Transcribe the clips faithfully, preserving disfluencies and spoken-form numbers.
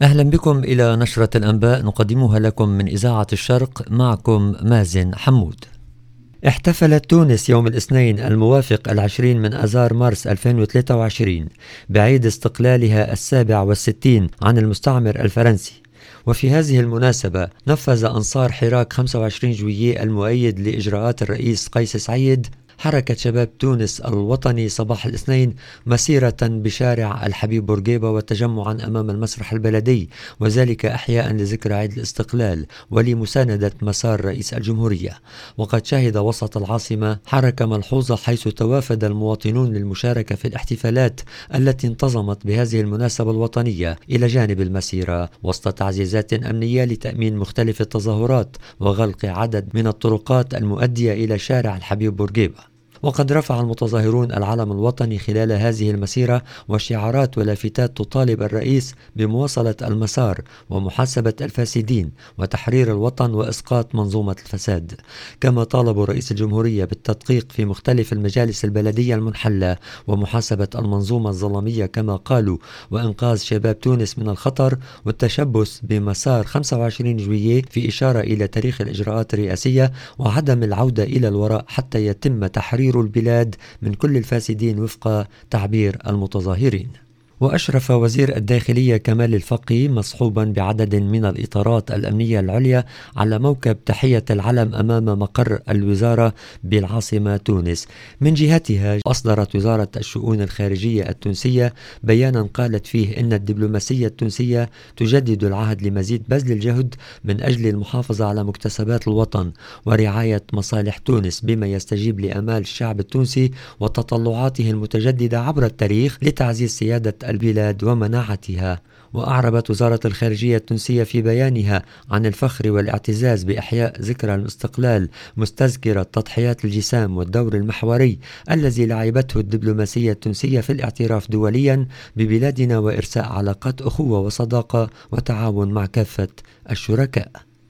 أهلا بكم إلى نشرة الأنباء نقدمها لكم من إذاعة الشرق، معكم مازن حمود. احتفلت تونس يوم الاثنين الموافق العشرين من آذار مارس ألفين وثلاثة وعشرين بعيد استقلالها السابع والستين عن المستعمر الفرنسي، وفي هذه المناسبة نفذ أنصار حراك خمسة وعشرين جويلية المؤيد لإجراءات الرئيس قيس سعيد حركة شباب تونس الوطني صباح الاثنين مسيرة بشارع الحبيب بورقيبة وتجمعا أمام المسرح البلدي، وذلك إحياء لذكرى عيد الاستقلال ولمساندة مسار رئيس الجمهورية. وقد شهد وسط العاصمة حركة ملحوظة حيث توافد المواطنون للمشاركة في الاحتفالات التي انتظمت بهذه المناسبة الوطنية إلى جانب المسيرة، وسط تعزيزات أمنية لتأمين مختلف التظاهرات وغلق عدد من الطرقات المؤدية إلى شارع الحبيب بورقيبة. وقد رفع المتظاهرون العلم الوطني خلال هذه المسيرة وشعارات ولافتات تطالب الرئيس بمواصلة المسار ومحاسبة الفاسدين وتحرير الوطن وإسقاط منظومة الفساد. كما طالبوا رئيس الجمهورية بالتدقيق في مختلف المجالس البلدية المنحلة ومحاسبة المنظومة الظلامية كما قالوا، وإنقاذ شباب تونس من الخطر والتشبث بمسار خمسة وعشرين جويلية في إشارة إلى تاريخ الإجراءات الرئاسية وعدم العودة إلى الوراء حتى يتم تحرير البلاد من كل الفاسدين وفق تعبير المتظاهرين. وأشرف وزير الداخلية كمال الفقي مصحوبا بعدد من الإطارات الأمنية العليا على موكب تحية العلم أمام مقر الوزارة بالعاصمة تونس. من جهتها أصدرت وزارة الشؤون الخارجية التونسية بيانا قالت فيه إن الدبلوماسية التونسية تجدد العهد لمزيد بذل الجهد من أجل المحافظة على مكتسبات الوطن ورعاية مصالح تونس بما يستجيب لآمال الشعب التونسي وتطلعاته المتجددة عبر التاريخ لتعزيز سيادة البلاد ومناعتها. وأعربت وزارة الخارجية التونسية في بيانها عن الفخر والاعتزاز بإحياء ذكرى الاستقلال، مستذكرة تضحيات الجسام والدور المحوري الذي لعبته الدبلوماسية التونسية في الاعتراف دوليا ببلادنا وإرساء علاقات أخوة وصداقة وتعاون مع كافة الشركاء.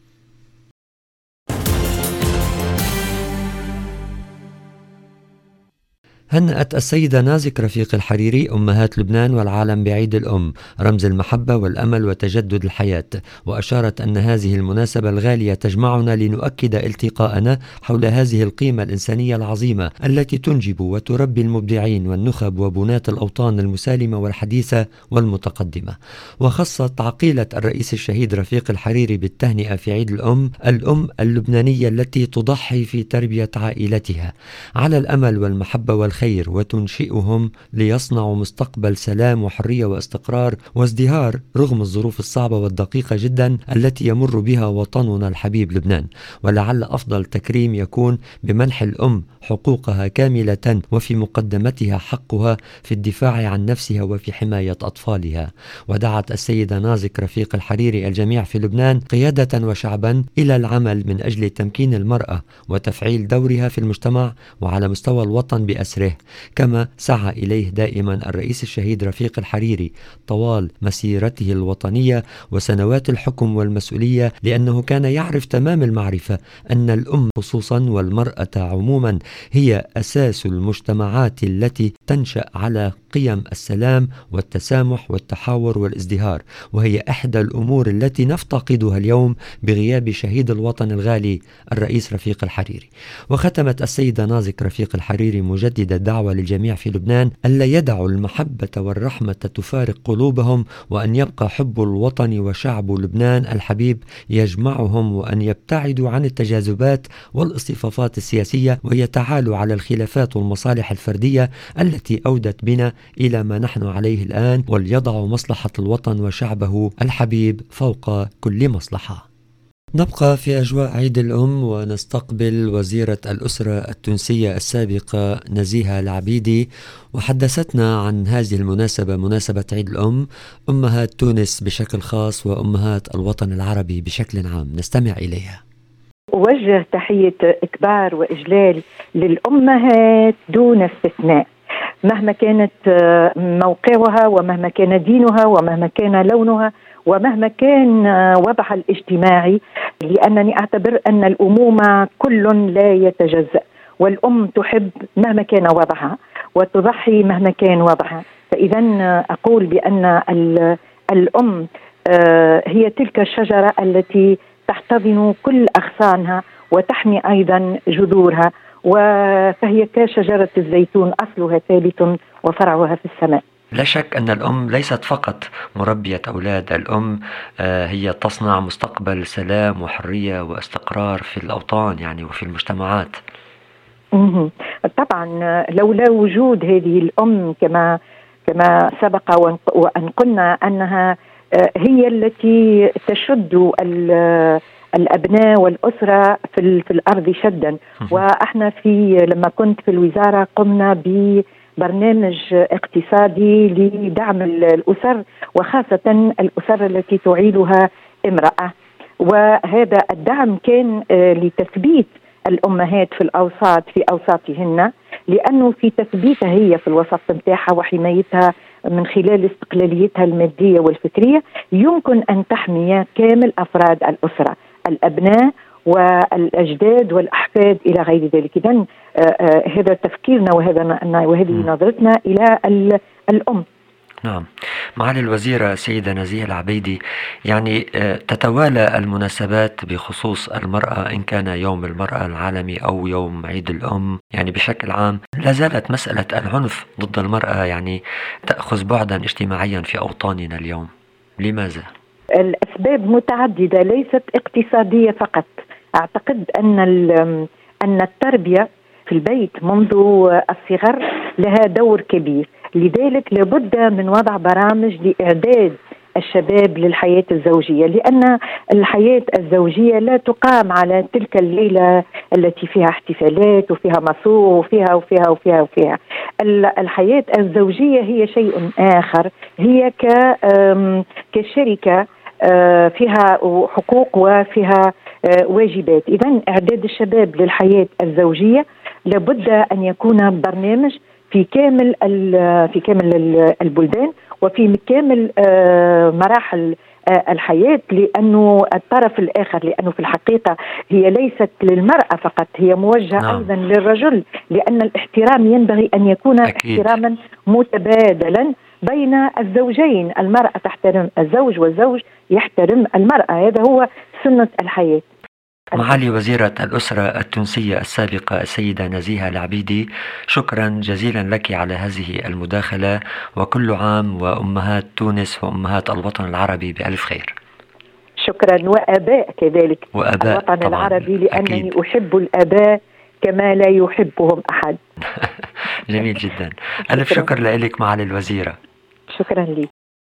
هنأت السيدة نازك رفيق الحريري أمهات لبنان والعالم بعيد الأم، رمز المحبة والأمل وتجدد الحياة، وأشارت أن هذه المناسبة الغالية تجمعنا لنؤكد التقاءنا حول هذه القيمة الإنسانية العظيمة التي تنجب وتربي المبدعين والنخب وبناة الأوطان المسالمة والحديثة والمتقدمة. وخصت عقيلة الرئيس الشهيد رفيق الحريري بالتهنئة في عيد الأم الأم اللبنانية التي تضحي في تربية عائلتها على الأمل والمحبة والخير وتنشئهم ليصنعوا مستقبل سلام وحرية واستقرار وازدهار رغم الظروف الصعبة والدقيقة جدا التي يمر بها وطننا الحبيب لبنان. ولعل أفضل تكريم يكون بمنح الأم حقوقها كاملة وفي مقدمتها حقها في الدفاع عن نفسها وفي حماية أطفالها. ودعت السيدة نازك رفيق الحريري الجميع في لبنان قيادة وشعبا إلى العمل من أجل تمكين المرأة وتفعيل دورها في المجتمع وعلى مستوى الوطن بأسره، كما سعى إليه دائما الرئيس الشهيد رفيق الحريري طوال مسيرته الوطنية وسنوات الحكم والمسؤولية، لأنه كان يعرف تمام المعرفة أن الأم خصوصا والمرأة عموما هي أساس المجتمعات التي تنشأ على قيم السلام والتسامح والتحاور والازدهار، وهي إحدى الأمور التي نفتقدها اليوم بغياب شهيد الوطن الغالي الرئيس رفيق الحريري. وختمت السيدة نازك رفيق الحريري مجددة الدعوة للجميع في لبنان ألا يدعوا المحبة والرحمة تفارق قلوبهم، وأن يبقى حب الوطن وشعب لبنان الحبيب يجمعهم، وأن يبتعدوا عن التجاذبات والاصطفافات السياسية ويتعالوا على الخلافات والمصالح الفردية التي أودت بنا إلى ما نحن عليه الآن، وليضعوا مصلحة الوطن وشعبه الحبيب فوق كل مصلحة. نبقى في أجواء عيد الأم ونستقبل وزيرة الأسرة التونسية السابقة نزيهة العبيدي، وحدثتنا عن هذه المناسبة مناسبة عيد الأم، أمهات تونس بشكل خاص وأمهات الوطن العربي بشكل عام. نستمع إليها. أوجه تحية إكبار وإجلال للأمهات دون استثناء، مهما كانت موقعها ومهما كان دينها ومهما كان لونها ومهما كان وضعها الاجتماعي، لأنني أعتبر أن الأمومة كل لا يتجزأ، والأم تحب مهما كان وضعها وتضحي مهما كان وضعها. فإذا أقول بأن الأم هي تلك الشجرة التي تحتضن كل أغصانها وتحمي أيضا جذورها، فهي كشجرة الزيتون أصلها ثابت وفرعها في السماء. لا شك أن الأم ليست فقط مربية أولاد، الأم هي تصنع مستقبل سلام وحرية واستقرار في الأوطان يعني وفي المجتمعات. طبعا لولا وجود هذه الأم كما كما سبق وأن قلنا أنها هي التي تشد الأبناء والأسرة في, في الأرض شدا. وإحنا في لما كنت في الوزارة قمنا ببرنامج اقتصادي لدعم الأسر وخاصة الأسر التي تعيلها امرأة، وهذا الدعم كان لتثبيت الأمهات في الأوساط في أوساطهن، لأنه في تثبيتها هي في الوسط متاعها وحمايتها من خلال استقلاليتها المادية والفكرية يمكن أن تحمي كامل أفراد الأسرة، الأبناء والأجداد والأحفاد إلى غير ذلك. إذن هذا تفكيرنا وهذا وهذه نظرتنا إلى الأم. نعم. معالي الوزيرة سيدة نزيهة العبيدي، يعني تتوالى المناسبات بخصوص المرأة، إن كان يوم المرأة العالمي أو يوم عيد الأم، يعني بشكل عام لا زالت مسألة العنف ضد المرأة يعني تأخذ بعدا اجتماعيا في أوطاننا اليوم. لماذا؟ الأسباب متعددة ليست اقتصادية فقط. أعتقد أن أن التربية في البيت منذ الصغر لها دور كبير، لذلك لابد من وضع برامج لإعداد الشباب للحياة الزوجية، لأن الحياة الزوجية لا تقام على تلك الليلة التي فيها احتفالات وفيها مسوق وفيها وفيها وفيها وفيها. الحياة الزوجية هي شيء آخر، هي كشركة فيها حقوق وفيها واجبات. إذن إعداد الشباب للحياة الزوجية لابد أن يكون برنامج في كامل في كامل البلدان وفي كامل مراحل الحياة، لأنه الطرف الآخر، لأنه في الحقيقة هي ليست للمرأة فقط، هي موجهة نعم. أيضا للرجل، لأن الاحترام ينبغي أن يكون أكيد. احتراما متبادلا بين الزوجين، المرأة تحترم الزوج والزوج يحترم المرأة، هذا هو سنة الحياة. معالي وزيرة الأسرة التونسية السابقة السيدة نزيهة العبيدي، شكرا جزيلا لك على هذه المداخلة، وكل عام وأمهات تونس وأمهات الوطن العربي بألف خير. شكرا، وآباء كذلك وآباء الوطن العربي، لأنني أكيد. أحب الآباء كما لا يحبهم أحد. جميل جدا. ألف شكر لك معالي الوزيرة. شكرا لي.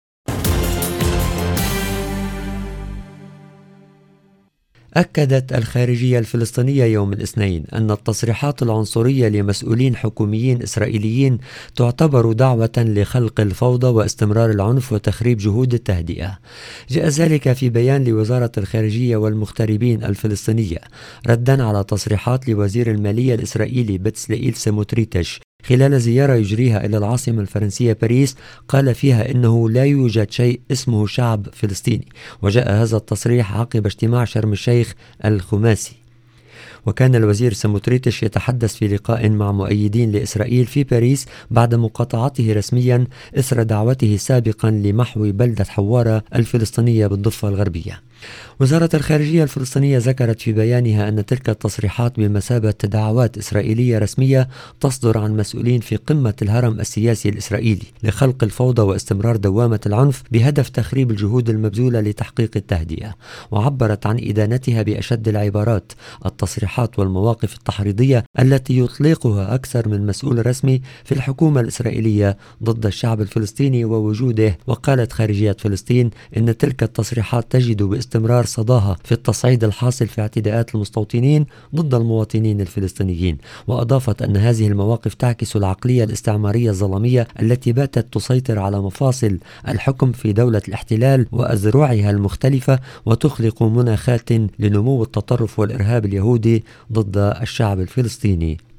أكدت الخارجية الفلسطينية يوم الاثنين أن التصريحات العنصرية لمسؤولين حكوميين إسرائيليين تعتبر دعوة لخلق الفوضى واستمرار العنف وتخريب جهود التهدئة. جاء ذلك في بيان لوزارة الخارجية والمغتربين الفلسطينية ردا على تصريحات لوزير المالية الإسرائيلي بتسلئيل سموتريتش خلال زيارة يجريها إلى العاصمة الفرنسية باريس، قال فيها إنه لا يوجد شيء اسمه شعب فلسطيني. وجاء هذا التصريح عقب اجتماع شرم الشيخ الخماسي. وكان الوزير سموتريتش يتحدث في لقاء مع مؤيدين لإسرائيل في باريس بعد مقاطعته رسميا إثر دعوته سابقا لمحو بلدة حوارة الفلسطينية بالضفة الغربية. وزارة الخارجية الفلسطينية ذكرت في بيانها أن تلك التصريحات بمثابة دعوات إسرائيلية رسمية تصدر عن مسؤولين في قمة الهرم السياسي الإسرائيلي لخلق الفوضى واستمرار دوامة العنف بهدف تخريب الجهود المبذولة لتحقيق التهدئة. وعبرت عن إدانتها بأشد العبارات التصريحات والمواقف التحريضية التي يطلقها أكثر من مسؤول رسمي في الحكومة الإسرائيلية ضد الشعب الفلسطيني ووجوده. وقالت خارجية فلسطين إن تلك التصريحات تجد باستمرار صداها في التصعيد الحاصل في اعتداءات المستوطنين ضد المواطنين الفلسطينيين. وأضافت أن هذه المواقف تعكس العقلية الاستعمارية الظلامية التي باتت تسيطر على مفاصل الحكم في دولة الاحتلال وأذرعها المختلفة، وتخلق مناخات لنمو التطرف والإرهاب اليهودي ضد الشعب الفلسطيني.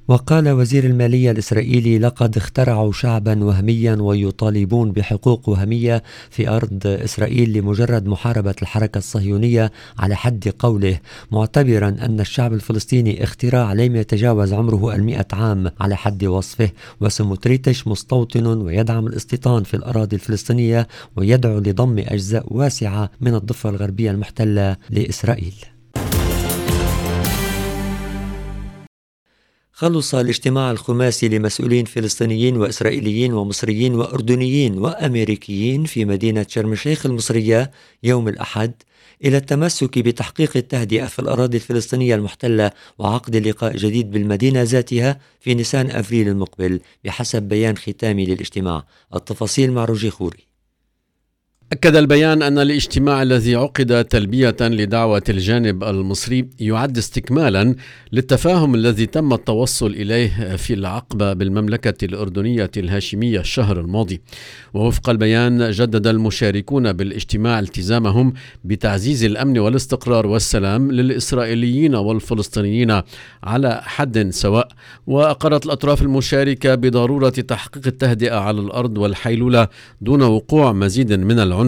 وقال وزير المالية الإسرائيلي: لقد اخترعوا شعبا وهميا ويطالبون بحقوق وهمية في أرض إسرائيل لمجرد محاربة الحركة الصهيونية على حد قوله، معتبرا أن الشعب الفلسطيني اختراع لم يتجاوز عمره المئة عام على حد وصفه. وسموتريتش مستوطن ويدعم الاستيطان في الأراضي الفلسطينية ويدعو لضم أجزاء واسعة من الضفة الغربية المحتلة لإسرائيل. خلص الاجتماع الخماسي لمسؤولين فلسطينيين وإسرائيليين ومصريين وأردنيين وأمريكيين في مدينة شرم الشيخ المصرية يوم الأحد إلى التمسك بتحقيق التهدئة في الأراضي الفلسطينية المحتلة وعقد لقاء جديد بالمدينة ذاتها في نيسان أفريل المقبل بحسب بيان ختامي للاجتماع. التفاصيل مع روجي خوري. أكد البيان أن الاجتماع الذي عقد تلبية لدعوة الجانب المصري يعد استكمالا للتفاهم الذي تم التوصل إليه في العقبة بالمملكة الأردنية الهاشمية الشهر الماضي. ووفق البيان جدد المشاركون بالاجتماع التزامهم بتعزيز الأمن والاستقرار والسلام للإسرائيليين والفلسطينيين على حد سواء. وأقرت الأطراف المشاركة بضرورة تحقيق التهدئة على الأرض والحيلولة دون وقوع مزيد من العنف.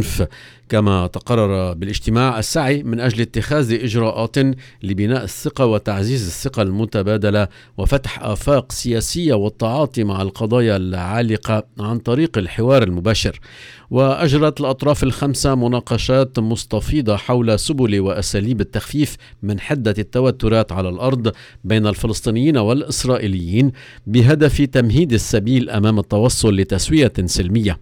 كما تقرر بالاجتماع السعي من أجل اتخاذ إجراءات لبناء الثقة وتعزيز الثقة المتبادلة وفتح آفاق سياسية والتعاطي مع القضايا العالقة عن طريق الحوار المباشر. وأجرت الأطراف الخمسة مناقشات مستفيضة حول سبل وأساليب التخفيف من حدة التوترات على الأرض بين الفلسطينيين والإسرائيليين بهدف تمهيد السبيل أمام التوصل لتسوية سلمية.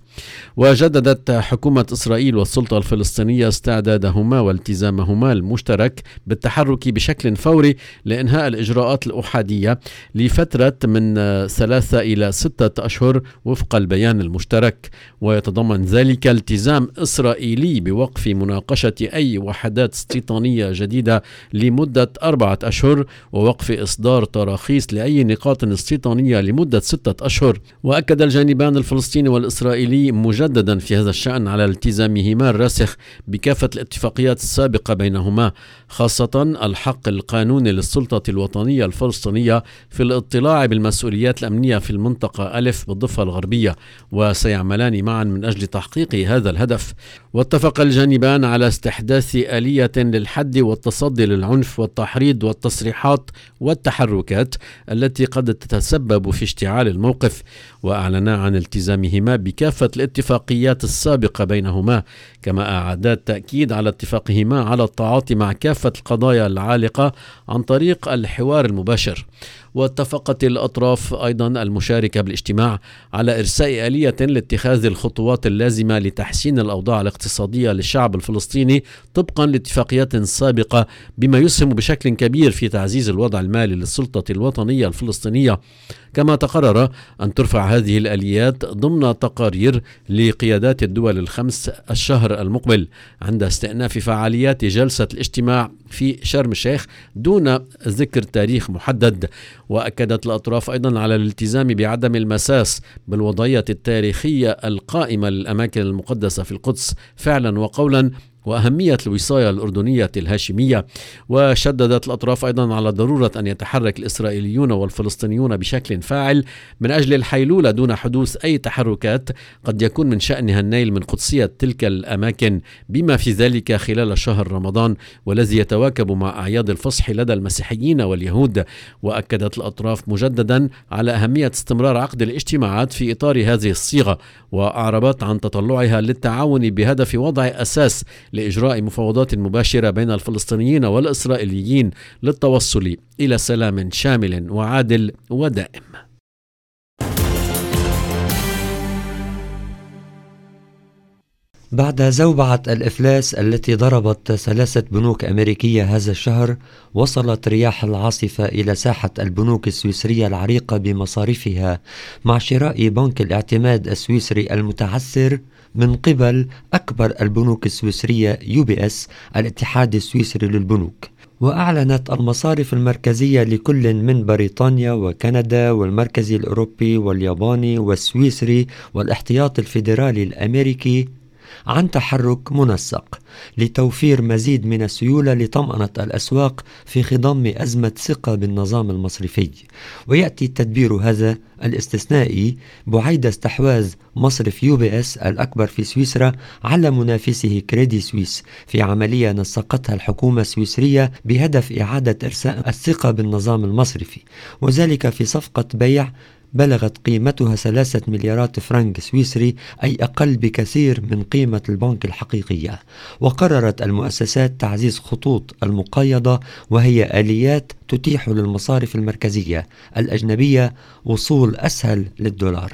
وجددت حكومة إسرائيل والسلطة الفلسطينية استعدادهما والتزامهما المشترك بالتحرك بشكل فوري لإنهاء الإجراءات الأحادية لفترة من ثلاثة إلى ستة أشهر وفق البيان المشترك. ويتضمن ذلك التزام إسرائيلي بوقف مناقشة أي وحدات استيطانية جديدة لمدة أربعة أشهر ووقف إصدار تراخيص لأي نقاط استيطانية لمدة ستة أشهر. وأكد الجانبان الفلسطيني والإسرائيلي مجددا في هذا الشأن على التزامهما الراسخ بكافة الاتفاقيات السابقة بينهما، خاصة الحق القانوني للسلطة الوطنية الفلسطينية في الاطلاع بالمسؤوليات الأمنية في المنطقة ألف بالضفة الغربية، وسيعملان معا من أجل تحقيق هذا الهدف. واتفق الجانبان على استحداث آلية للحد والتصدي للعنف والتحريض والتصريحات والتحركات التي قد تتسبب في اشتعال الموقف. وأعلنا عن التزامهما بكافة الاتفاقيات السابقة بينهما، كما أعادا التأكيد على اتفاقهما على التعاطي مع كافة القضايا العالقة عن طريق الحوار المباشر. واتفقت الأطراف أيضا المشاركة بالاجتماع على إرساء آلية لاتخاذ الخطوات اللازمة لتحسين الأوضاع الاقتصادية للشعب الفلسطيني طبقا لاتفاقيات سابقة، بما يسهم بشكل كبير في تعزيز الوضع المالي للسلطة الوطنية الفلسطينية. كما تقرر أن ترفع هذه الآليات ضمن تقارير لقيادات الدول الخمس الشهر المقبل عند استئناف فعاليات جلسة الاجتماع في شرم الشيخ دون ذكر تاريخ محدد. وأكدت الأطراف أيضا على الالتزام بعدم المساس بالوضعية التاريخية القائمة للأماكن المقدسة في القدس فعلا وقولا وأهمية الوصاية الأردنية الهاشمية. وشددت الأطراف أيضا على ضرورة أن يتحرك الإسرائيليون والفلسطينيون بشكل فاعل من أجل الحيلولة دون حدوث أي تحركات قد يكون من شأنها النيل من قدسية تلك الأماكن، بما في ذلك خلال شهر رمضان والذي يتواكب مع أعياد الفصح لدى المسيحيين واليهود. وأكدت الأطراف مجددا على أهمية استمرار عقد الاجتماعات في إطار هذه الصيغة، وأعربت عن تطلعها للتعاون بهدف وضع أساس لإجراء مفاوضات مباشرة بين الفلسطينيين والإسرائيليين للتوصل إلى سلام شامل وعادل ودائم. بعد زوبعة الإفلاس التي ضربت ثلاثة بنوك أمريكية هذا الشهر، وصلت رياح العاصفة إلى ساحة البنوك السويسرية العريقة بمصارفها مع شراء بنك الاعتماد السويسري المتعثر من قبل أكبر البنوك السويسرية يو بي اس الاتحاد السويسري للبنوك. وأعلنت المصارف المركزية لكل من بريطانيا وكندا والمركزي الأوروبي والياباني والسويسري والاحتياط الفيدرالي الأمريكي عن تحرك منسق لتوفير مزيد من السيولة لطمأنة الأسواق في خضم أزمة ثقة بالنظام المصرفي. ويأتي التدبير هذا الاستثنائي بعيد استحواذ مصرف يو بي اس الأكبر في سويسرا على منافسه كريدي سويس في عملية نسقتها الحكومة السويسرية بهدف إعادة إرساء الثقة بالنظام المصرفي، وذلك في صفقة بيع بلغت قيمتها ثلاثة مليارات فرنك سويسري، أي أقل بكثير من قيمة البنك الحقيقية. وقررت المؤسسات تعزيز خطوط المقايضة، وهي آليات تتيح للمصارف المركزية الأجنبية وصول أسهل للدولار.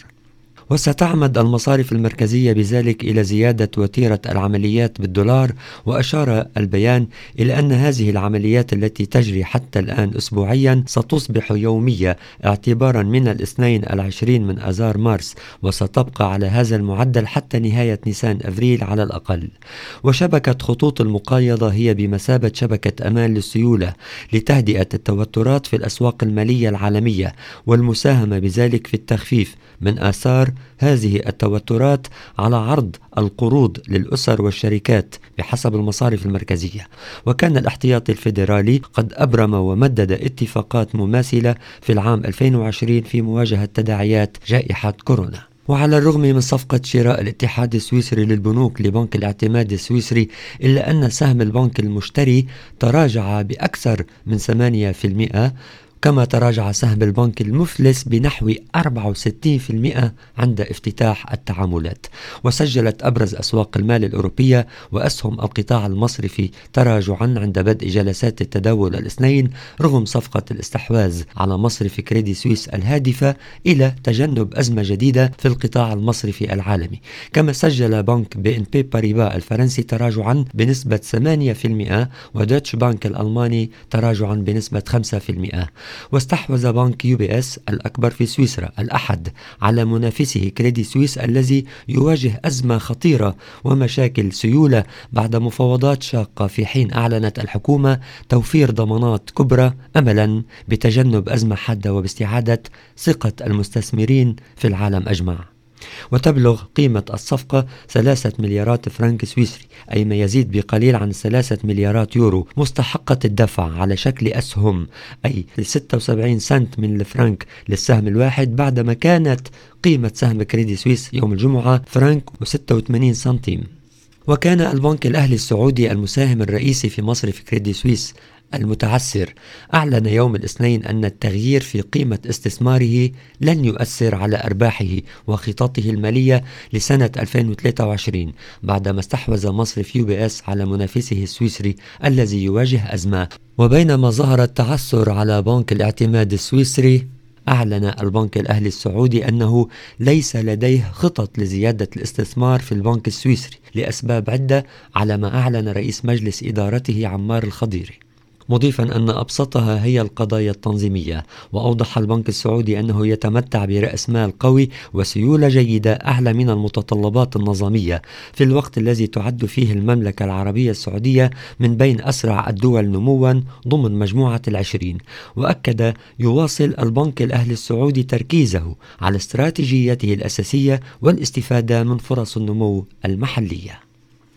وستعمد المصارف المركزية بذلك إلى زيادة وتيرة العمليات بالدولار. وأشار البيان إلى أن هذه العمليات التي تجري حتى الآن أسبوعيا ستصبح يومية اعتبارا من الاثنين العشرين من أذار مارس، وستبقى على هذا المعدل حتى نهاية نيسان أفريل على الأقل. وشبكة خطوط المقايضة هي بمثابة شبكة أمان للسيولة لتهدئة التوترات في الأسواق المالية العالمية، والمساهمة بذلك في التخفيف من آثار هذه التوترات على عرض القروض للأسر والشركات بحسب المصارف المركزية. وكان الاحتياطي الفيدرالي قد أبرم ومدد اتفاقات مماثلة في العام ألفين وعشرين في مواجهة تداعيات جائحة كورونا. وعلى الرغم من صفقة شراء الاتحاد السويسري للبنوك لبنك الاعتماد السويسري، إلا أن سهم البنك المشتري تراجع بأكثر من ثمانية بالمئة، كما تراجع سهم البنك المفلس بنحو أربعة وستين بالمئة عند افتتاح التعاملات. وسجلت أبرز أسواق المال الأوروبية وأسهم القطاع المصرفي تراجعا عند بدء جلسات التداول الاثنين، رغم صفقة الاستحواذ على مصرف كريدي سويس الهادفة إلى تجنب أزمة جديدة في القطاع المصرفي العالمي. كما سجل بنك بي إن بي باريبا الفرنسي تراجعا بنسبة ثمانية بالمئة، ودوتش بانك الألماني تراجعا بنسبة خمسة بالمئة. واستحوذ بنك يو بي اس الأكبر في سويسرا الأحد على منافسه كريدي سويس الذي يواجه أزمة خطيرة ومشاكل سيولة بعد مفاوضات شاقة، في حين أعلنت الحكومة توفير ضمانات كبرى أملا بتجنب أزمة حادة وباستعادة ثقة المستثمرين في العالم أجمع. وتبلغ قيمة الصفقة ثلاثة مليارات فرنك سويسري، أي ما يزيد بقليل عن ثلاثة مليارات يورو، مستحقة الدفع على شكل أسهم، أي ستة وسبعين سنت من الفرنك للسهم الواحد، بعدما كانت قيمة سهم كريدي سويس يوم الجمعة فرنك وستة وثمانين سنتيم. وكان البنك الأهلي السعودي المساهم الرئيسي في مصرف كريدي سويس المتعثر أعلن يوم الاثنين أن التغيير في قيمة استثماره لن يؤثر على أرباحه وخططه المالية لسنة ألفين وثلاثة وعشرين، بعدما استحوذ مصرف يو بي اس على منافسه السويسري الذي يواجه أزمة. وبينما ظهر التعثر على بنك الاعتماد السويسري، أعلن البنك الأهلي السعودي أنه ليس لديه خطط لزيادة الاستثمار في البنك السويسري لأسباب عدة، على ما أعلن رئيس مجلس إدارته عمار الخضيري، مضيفا أن أبسطها هي القضايا التنظيمية. وأوضح البنك السعودي أنه يتمتع برأس مال قوي وسيولة جيدة أعلى من المتطلبات النظامية، في الوقت الذي تعد فيه المملكة العربية السعودية من بين أسرع الدول نموا ضمن مجموعة العشرين. وأكد يواصل البنك الأهلي السعودي تركيزه على استراتيجيته الأساسية والاستفادة من فرص النمو المحلية.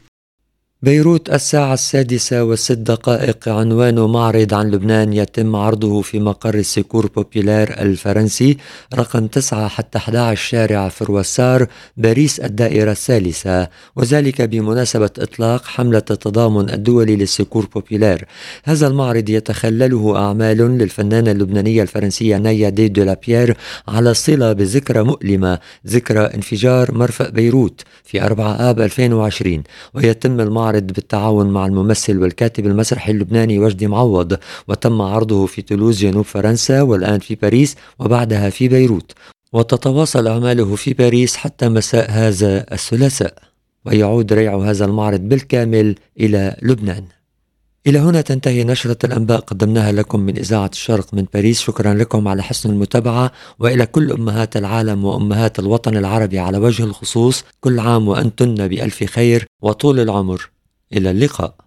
بيروت الساعة السادسة والست دقائق. عنوان معرض عن لبنان يتم عرضه في مقر السيكور بوبيلار الفرنسي رقم تسعة حتى أحد عشر شارع فروسار باريس الدائرة الثالثة، وذلك بمناسبة إطلاق حملة التضامن الدولي للسيكور بوبيلار. هذا المعرض يتخلله أعمال للفنانة اللبنانية الفرنسية نايا دي دولابيير على صلة بذكرى مؤلمة، ذكرى انفجار مرفأ بيروت في أربعة آب ألفين وعشرين. ويتم المعرض بالتعاون مع الممثل والكاتب المسرحي اللبناني وجدي معوض، وتم عرضه في تولوز جنوب فرنسا، والآن في باريس، وبعدها في بيروت. وتتواصل أعماله في باريس حتى مساء هذا الثلاثاء، ويعود ريع هذا المعرض بالكامل إلى لبنان. إلى هنا تنتهي نشرة الأنباء قدمناها لكم من إذاعة الشرق من باريس. شكرا لكم على حسن المتابعة، وإلى كل أمهات العالم وأمهات الوطن العربي على وجه الخصوص، كل عام وأنتن بألف خير وطول العمر. إلى اللقاء.